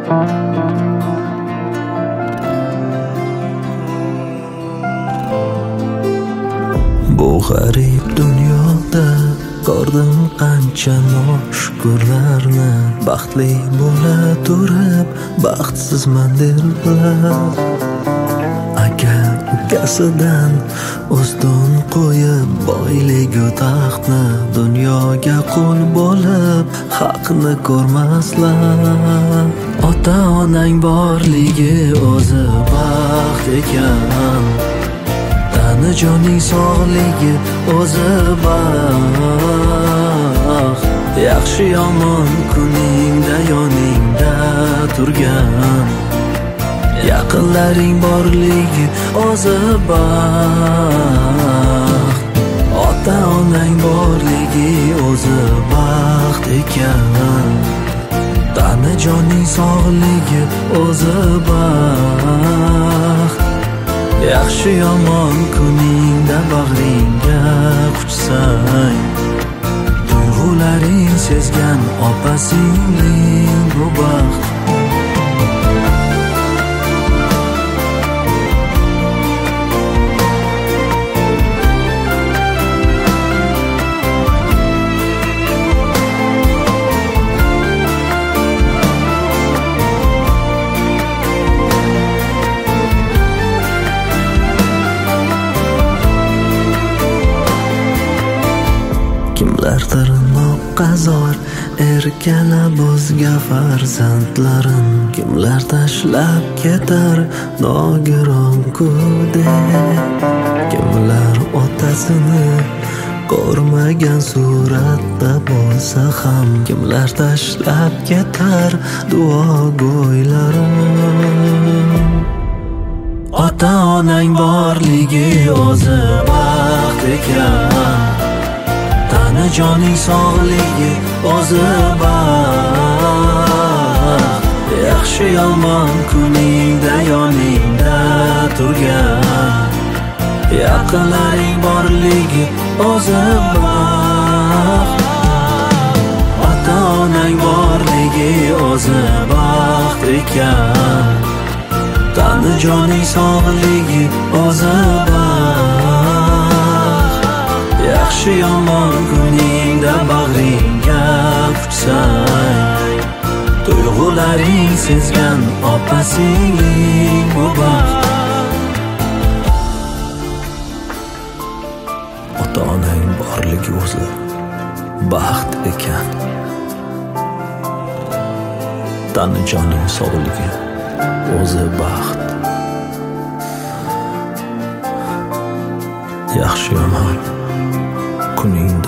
Bu g'arib dunyoda ko'rdim qancha noshukurlarni. Baxtli bo'la turib baxtsizman derlar. Aka ukasidan ustun qo'yib boyligu taxtni, dunyoga qul bo'lib haqni ko'rmaslar. Ota onang borligi o'zi baxt ekan, tani joning sog'ligi o'zi baxt. Yaxshi yomon kuningda yoningda turgan, yaqinlaring borligi o'zi baxt. Ota onang borligi o'zi baxt ekan, tani joning sog'ligi o'zi baxt. Yaxshi yomon kuningda bag'ringga quchsang, tuyg'ularing sezgan opa-singling bu baxt. Kimlardir noqazor erkalab o'zga farzandlarin, kimlar tashlab ketar nogiron kudek, kimlar otasini ko'rmagan suratda bo'lsa ham, kimlar tashlab ketar duogo'ylarin. Ota onang borligi o'zi baxt ekan, tani joning sog'ligi o'zi baxt. Yaxshi yomon kuningda yoningda turgan, yaqinlaring borligi o'zi baxt. Ota onang borligi o'zi baxt ekan, tani joning sog'ligi o'zi baxt. Yaxshi yomon kuningda bag'ringga quchsang, tuyg'ularing sezgan opa-singling bu baxt. Ota onang borligi o'zi baxt ekan, tani joning sog'ligi o'zi baxt. Yaxshi yomon kuning